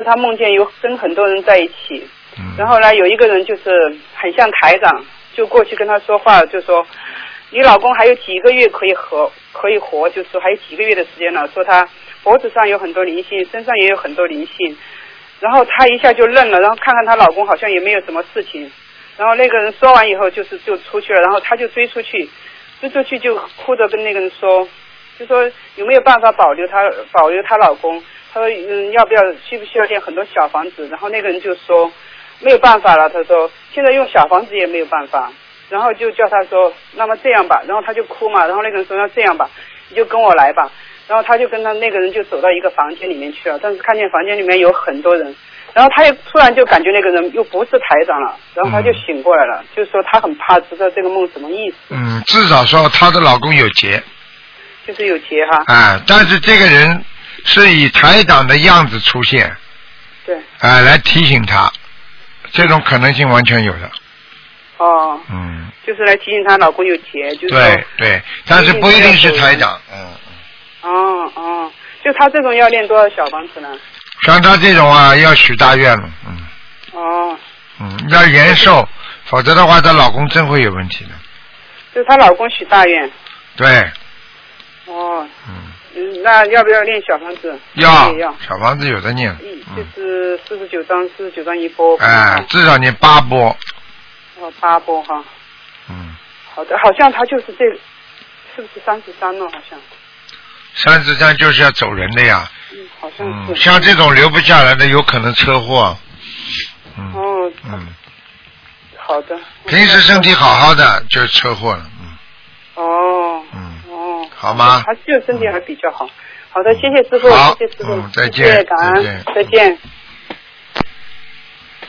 他梦见有跟很多人在一起，然后呢有一个人就是很像台长，就过去跟他说话，就说你老公还有几个月可以活，就说还有几个月的时间了，说他脖子上有很多灵性，身上也有很多灵性。然后她一下就愣了，然后看看她老公好像也没有什么事情，然后那个人说完以后就出去了，然后她就追出去就哭着跟那个人说，就说有没有办法保留她老公，她说需不需要建很多小房子，然后那个人就说没有办法了，他说现在用小房子也没有办法，然后就叫他说那么这样吧，然后他就哭嘛，然后那个人说那这样吧，你就跟我来吧，然后他就跟他那个人就走到一个房间里面去了，但是看见房间里面有很多人，然后他又突然就感觉那个人又不是台长了，然后他就醒过来了，就说他很怕知道这个梦什么意思。 至少说她的老公有劫， 就是有劫哈。 但是这个人是以台长的样子出现， 对， 来提醒她，这种可能性完全有的。 就是来提醒她老公有劫，就是对，但是不一定是台长。 就她这种要练多少小房子呢？ 像她这种要许大愿了。要延寿，否则的话她老公真会有问题的。 就是她老公许大愿。 对。 那要不要练小房子？ 要，小房子有的念。 就是49张一波。 至少念8波。 8波哈。好的，好像他就是这个，是不是33了？好像。 33就是要走人的呀。 好像是。 像这种留不下来的，有可能车祸。 好的。 平时身体好好的，就是车祸了。好吗？ 他就身体还比较好。好的，谢谢师傅，谢谢师傅， 再见， 谢谢感恩，再见。